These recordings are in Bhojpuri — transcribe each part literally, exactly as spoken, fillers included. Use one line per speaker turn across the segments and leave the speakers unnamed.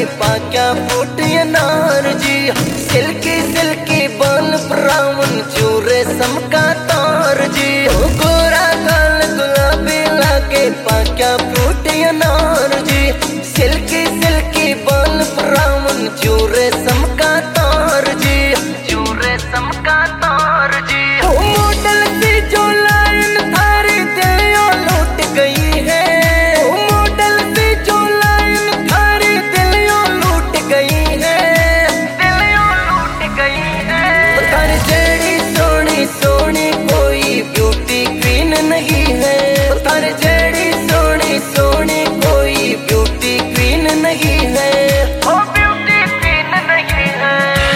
पाक्या फूट अनार जी। सिल्की सिल्की बाल ब्राउन चूरे समका तार जी। ओ गोरा गाल गुलाबी लागे पाक्या फूट अनार जी। सिल्की सिल्की बाल ब्राउन चूरे समका तार जी। चूरे समका तार जी। ओ मॉडल सी जो लाइन थारी दिलियों लूट गई है। ओ मॉडल सी जो लाइन थारी दिलियों लूट गई है। दिलियों लूट गई है। थारी जेड़ी सोनी सोनी कोई ब्यूटी क्वीन नहीं है। थारी जेड़ी सोनी सोनी कोई ब्यूटी क्वीन नहीं है। ओ ब्यूटी क्वीन नहीं है।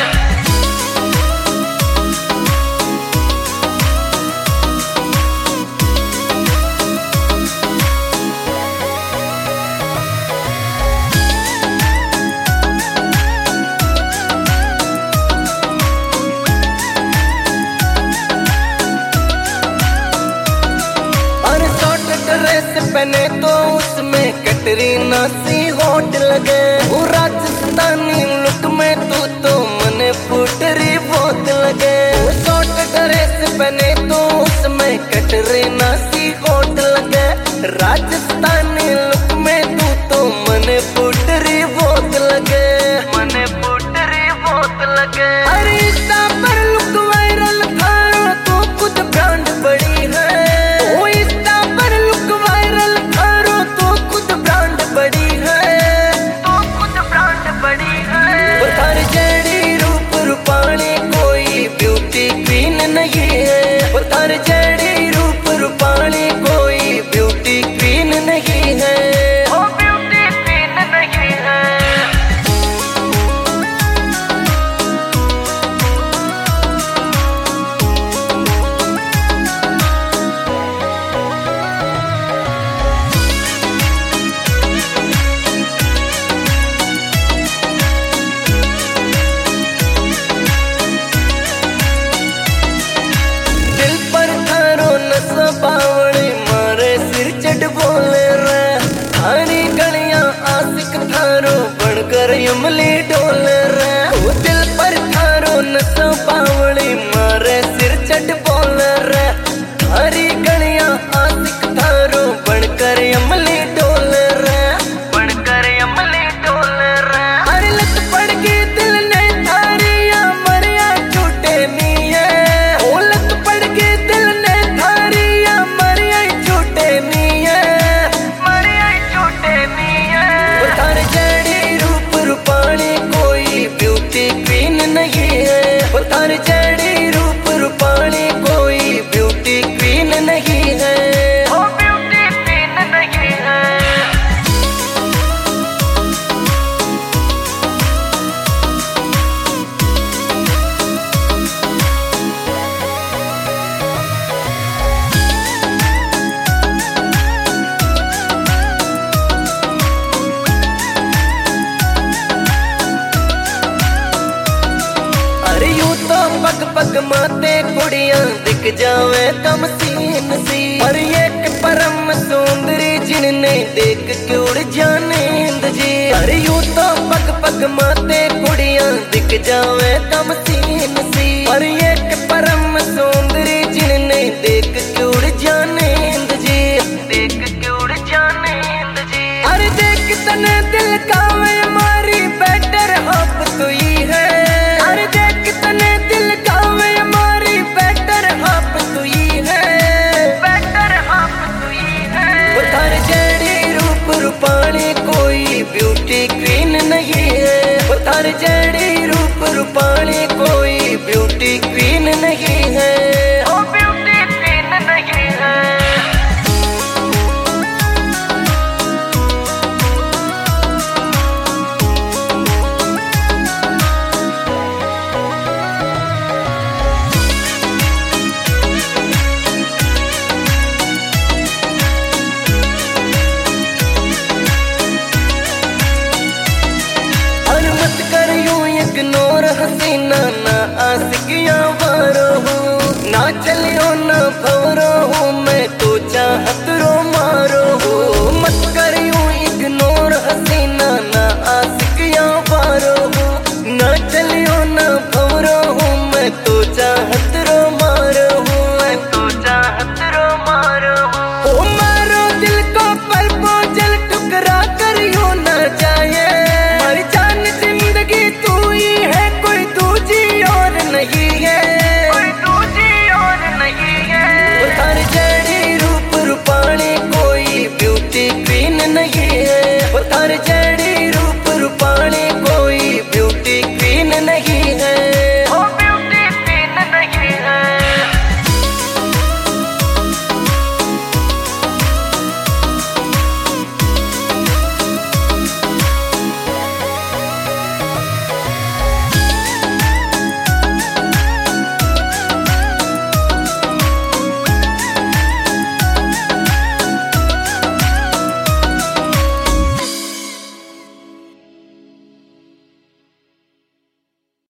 ड्रेस पहने तो उसमें कैटरीना सी होट लगे। वो राजस्थानी लुक में तू तो मने फुटरी बहुत लगे। वो शॉर्ट ड्रेस पहने तो उसमें कैटरीना सी होट लगे। राजस्थानी लुक में तू तो मने फुटरी बहुत लगे। मने फुटरी बहुत लगे। अरे इंस्टा पर लुक वायरल थारो तो खुद ब्रांड बड़ी है। जेड़ी रूप रूपाणी कोई ब्यूटी क्वीन नहीं है। ओ ब्यूटी क्वीन नहीं है। बावड़ी मारे सिर चढ़ बोले रे। थारी गलियां आशिक थारो बनकर यमली डोले रे। वो दिल पर थारो नस बावड़ी मारे सिर चढ़ बोले रे। थारी गलियां आशिक थारो बनकर यमली डोले रे। बनकर यमली डोले रे। अरे लत पड़ गई दिल ने थारी या मरिया झूठे नहीं है। ओ लत पड़ गई दिल ने थारी थारी जेड़ी रूप रूपाणी कोई ब्यूटी क्वीन नहीं है। ओ ब्यूटी क्वीन नहीं है। अरे यूं तो पग पग माते कुड़ियां दिख जावे कम सीन सी। और एक परम सुंदरी जिनने देख के उड़ जाने नींद जी। अरे यूं तो पग पग माते कुड़ियां दिख जावे कम सीन सी। और एक परम सुंदरी जिनने देख के उड़ जाने नींद जी। देख के उड़ जाने नींद जी। अरे देख तने दिल का वे मारी बेटर हाफ तो ही है। अरे देख तने दिल का वे मारी बेटर हाफ तो ही है। बेटर हाफ तो ही है। वो थारी जेड़ी रूप रूपाणी कोई ब्यूटी क्वीन नहीं है। वो थारी जेड़ी रूप रूपाणी कोई ब्यूटी क्वीन नहीं है। ओ ब्यूटी क्वीन नहीं है। इग्नोर हसीना ना आशिकियां वारो हूँ। ना चलियो ना भवरो हूँ मैं तो चाहत